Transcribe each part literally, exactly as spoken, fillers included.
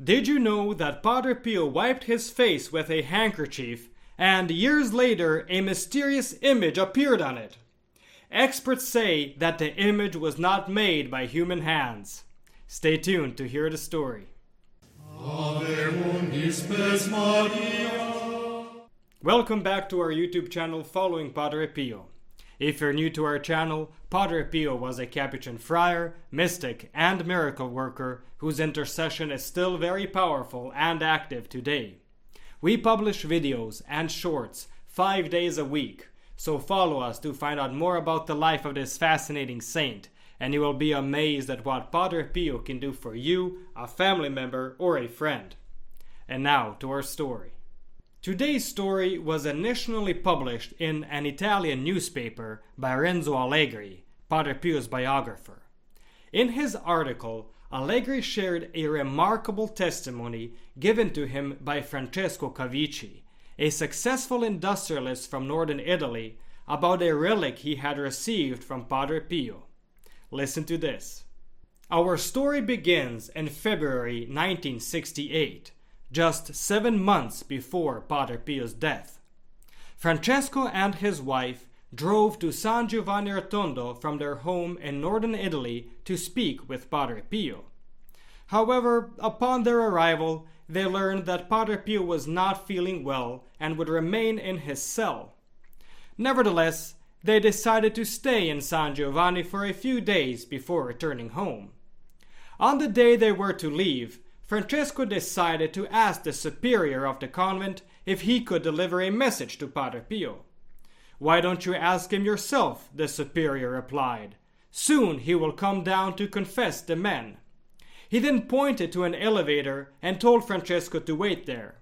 Did you know that Padre Pio wiped his face with a handkerchief and years later a mysterious image appeared on it? Experts say that the image was not made by human hands. Stay tuned to hear the story. Welcome back to our YouTube channel following Padre Pio. If you're new to our channel, Padre Pio was a Capuchin friar, mystic, and miracle worker whose intercession is still very powerful and active today. We publish videos and shorts five days a week, so follow us to find out more about the life of this fascinating saint, and you will be amazed at what Padre Pio can do for you, a family member, or a friend. And now to our story. Today's story was initially published in an Italian newspaper by Renzo Allegri, Padre Pio's biographer. In his article, Allegri shared a remarkable testimony given to him by Francesco Cavici, a successful industrialist from northern Italy, about a relic he had received from Padre Pio. Listen to this. Our story begins in February nineteen sixty-eight. Just seven months before Padre Pio's death. Francesco and his wife drove to San Giovanni Rotondo from their home in northern Italy to speak with Padre Pio. However, upon their arrival, they learned that Padre Pio was not feeling well and would remain in his cell. Nevertheless, they decided to stay in San Giovanni for a few days before returning home. On the day they were to leave, Francesco decided to ask the superior of the convent if he could deliver a message to Padre Pio. "Why don't you ask him yourself?" the superior replied. "Soon he will come down to confess the men." He then pointed to an elevator and told Francesco to wait there.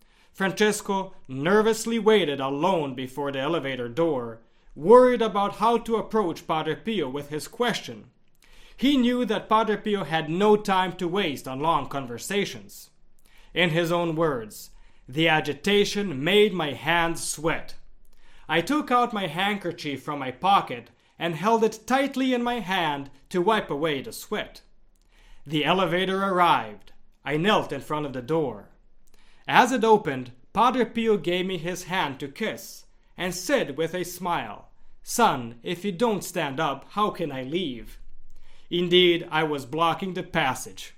Francesco nervously waited alone before the elevator door, worried about how to approach Padre Pio with his question. He knew that Padre Pio had no time to waste on long conversations. In his own words, "The agitation made my hands sweat. I took out my handkerchief from my pocket and held it tightly in my hand to wipe away the sweat. The elevator arrived. I knelt in front of the door. As it opened, Padre Pio gave me his hand to kiss and said with a smile, 'Son, if you don't stand up, how can I leave?' Indeed, I was blocking the passage.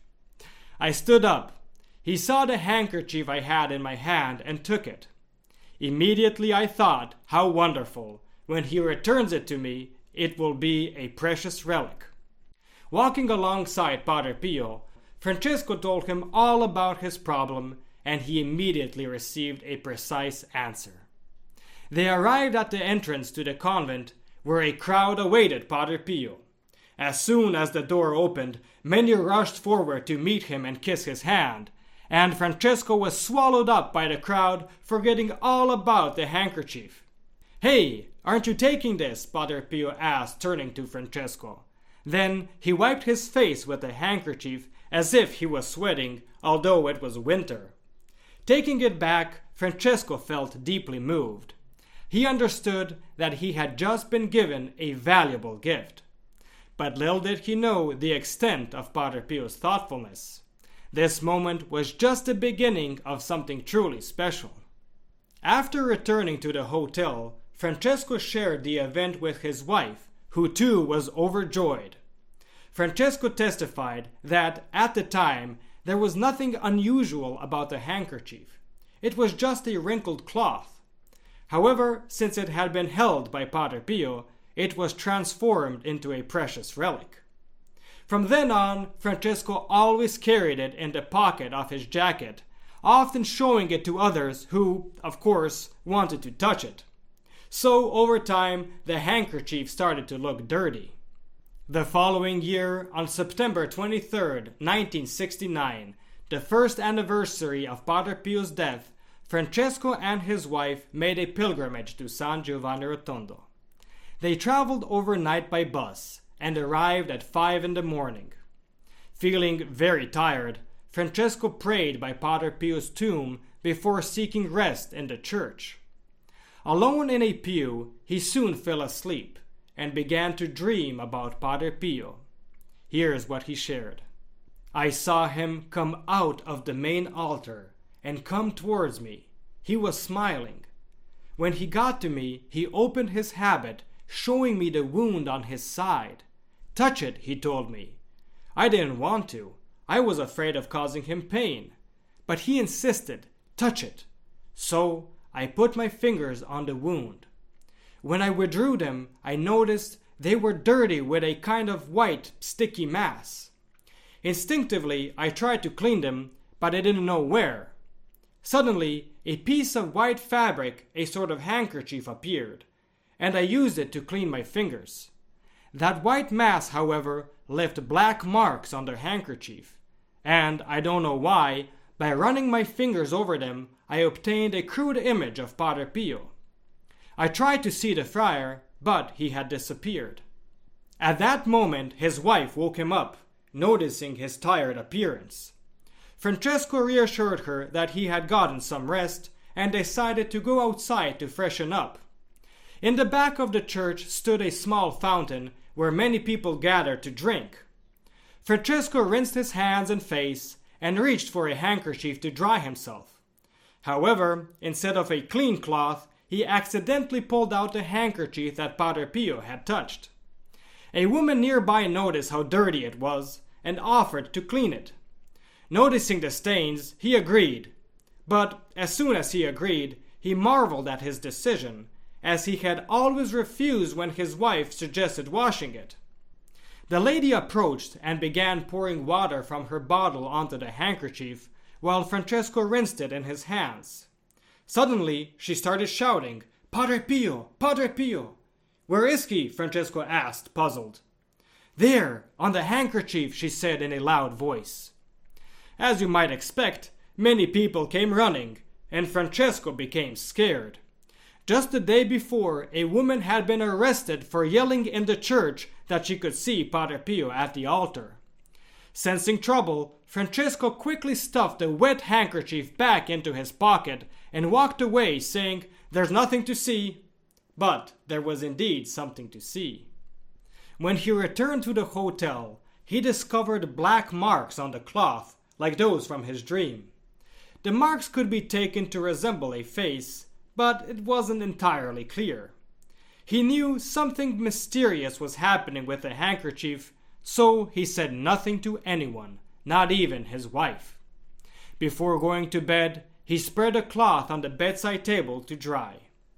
I stood up. He saw the handkerchief I had in my hand and took it. Immediately I thought, how wonderful. When he returns it to me, it will be a precious relic." Walking alongside Padre Pio, Francesco told him all about his problem, and he immediately received a precise answer. They arrived at the entrance to the convent, where a crowd awaited Padre Pio. As soon as the door opened, many rushed forward to meet him and kiss his hand, and Francesco was swallowed up by the crowd, forgetting all about the handkerchief. "Hey, aren't you taking this?" Padre Pio asked, turning to Francesco. Then he wiped his face with the handkerchief as if he was sweating, although it was winter. Taking it back, Francesco felt deeply moved. He understood that he had just been given a valuable gift. But little did he know the extent of Padre Pio's thoughtfulness. This moment was just the beginning of something truly special. After returning to the hotel, Francesco shared the event with his wife, who too was overjoyed. Francesco testified that, at the time, there was nothing unusual about the handkerchief. It was just a wrinkled cloth. However, since it had been held by Padre Pio, it was transformed into a precious relic. From then on, Francesco always carried it in the pocket of his jacket, often showing it to others who, of course, wanted to touch it. So, over time, the handkerchief started to look dirty. The following year, on September twenty-third, nineteen sixty-nine, the first anniversary of Padre Pio's death, Francesco and his wife made a pilgrimage to San Giovanni Rotondo. They traveled overnight by bus and arrived at five in the morning. Feeling very tired, Francesco prayed by Padre Pio's tomb before seeking rest in the church. Alone in a pew, he soon fell asleep and began to dream about Padre Pio. Here's what he shared. I saw him come out of the main altar and come towards me. He was smiling. When he got to me, he opened his habit, showing me the wound on his side. Touch it, he told me. I didn't want to. I was afraid of causing him pain. But he insisted, touch it. So I put my fingers on the wound. When I withdrew them, I noticed they were dirty with a kind of white, sticky mass. Instinctively, I tried to clean them, but I didn't know where. Suddenly, a piece of white fabric, a sort of handkerchief, appeared, and I used it to clean my fingers. That white mass, however, left black marks on the handkerchief, and I don't know why, by running my fingers over them, I obtained a crude image of Padre Pio. I tried to see the friar, but he had disappeared. At that moment, his wife woke him up, noticing his tired appearance. Francesco reassured her that he had gotten some rest and decided to go outside to freshen up. In the back of the church stood a small fountain where many people gathered to drink. Francesco rinsed his hands and face and reached for a handkerchief to dry himself. However, instead of a clean cloth, he accidentally pulled out the handkerchief that Padre Pio had touched. A woman nearby noticed how dirty it was and offered to clean it. Noticing the stains, he agreed. But as soon as he agreed, he marveled at his decision, as he had always refused when his wife suggested washing it. The lady approached and began pouring water from her bottle onto the handkerchief, while Francesco rinsed it in his hands. Suddenly, she started shouting, "Padre Pio! Padre Pio!" "Where is he?" Francesco asked, puzzled. "There, on the handkerchief," she said in a loud voice. As you might expect, many people came running, and Francesco became scared. Just the day before, a woman had been arrested for yelling in the church that she could see Padre Pio at the altar. Sensing trouble, Francesco quickly stuffed the wet handkerchief back into his pocket and walked away, saying, "There's nothing to see." But there was indeed something to see. When he returned to the hotel, he discovered black marks on the cloth, like those from his dream. The marks could be taken to resemble a face, but it wasn't entirely clear. He knew something mysterious was happening with the handkerchief, so he said nothing to anyone, not even his wife. Before going to bed, he spread a cloth on the bedside table to dry.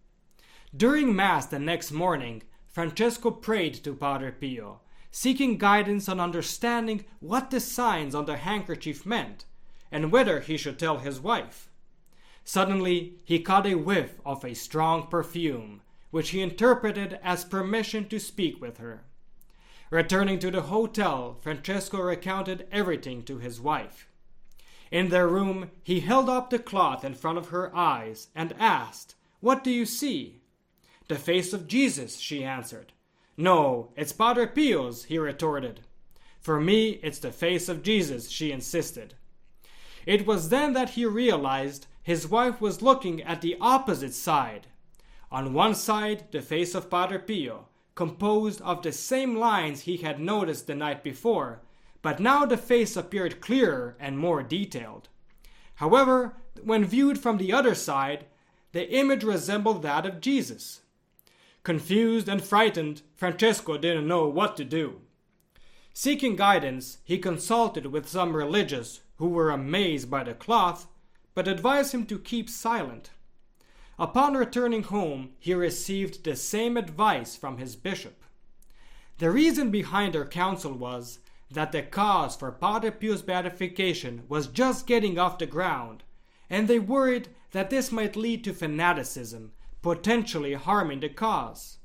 During Mass the next morning, Francesco prayed to Padre Pio, seeking guidance on understanding what the signs on the handkerchief meant, and whether he should tell his wife. Suddenly, he caught a whiff of a strong perfume, which he interpreted as permission to speak with her. Returning to the hotel, Francesco recounted everything to his wife. In their room, he held up the cloth in front of her eyes and asked, "What do you see?" "The face of Jesus," she answered. "No, it's Padre Pio's," he retorted. "For me, it's the face of Jesus," she insisted. It was then that he realized his wife was looking at the opposite side. On one side, the face of Padre Pio, composed of the same lines he had noticed the night before, but now the face appeared clearer and more detailed. However, when viewed from the other side, the image resembled that of Jesus. Confused and frightened, Francesco didn't know what to do. Seeking guidance, he consulted with some religious who were amazed by the cloth, but advised him to keep silent. Upon returning home, he received the same advice from his bishop. The reason behind their counsel was that the cause for Padre Pio's beatification was just getting off the ground, and they worried that this might lead to fanaticism, potentially harming the cause.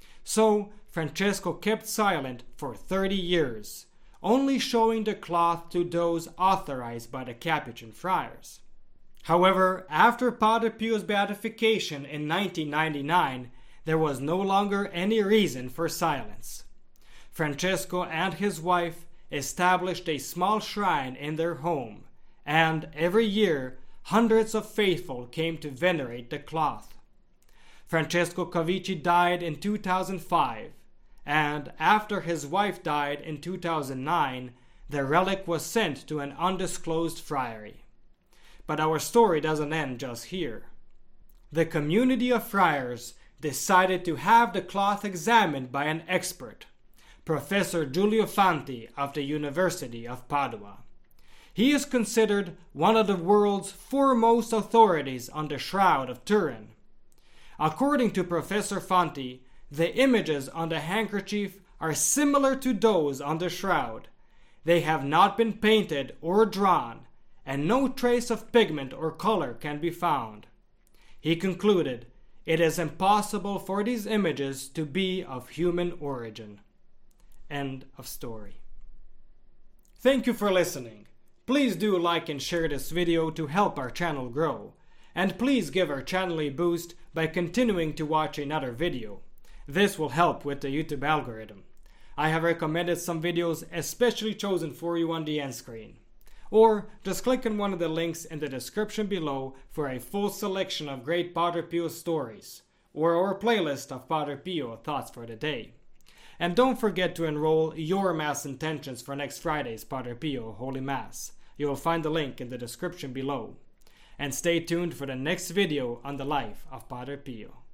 So Francesco kept silent for thirty years, only showing the cloth to those authorized by the Capuchin friars. However, after Padre Pio's beatification in nineteen ninety-nine, there was no longer any reason for silence. Francesco and his wife established a small shrine in their home, and every year hundreds of faithful came to venerate the cloth. Francesco Cavici died in two thousand five, and after his wife died in two thousand nine, the relic was sent to an undisclosed friary. But our story doesn't end just here. The community of friars decided to have the cloth examined by an expert, Professor Giulio Fanti of the University of Padua. He is considered one of the world's foremost authorities on the Shroud of Turin. According to Professor Fanti, the images on the handkerchief are similar to those on the shroud. They have not been painted or drawn, and no trace of pigment or color can be found. He concluded, it is impossible for these images to be of human origin. End of story. Thank you for listening. Please do like and share this video to help our channel grow. And please give our channel a boost by continuing to watch another video. This will help with the YouTube algorithm. I have recommended some videos especially chosen for you on the end screen. Or just click on one of the links in the description below for a full selection of great Padre Pio stories, or our playlist of Padre Pio thoughts for the day. And don't forget to enroll your Mass intentions for next Friday's Padre Pio Holy Mass. You will find the link in the description below. And stay tuned for the next video on the life of Padre Pio.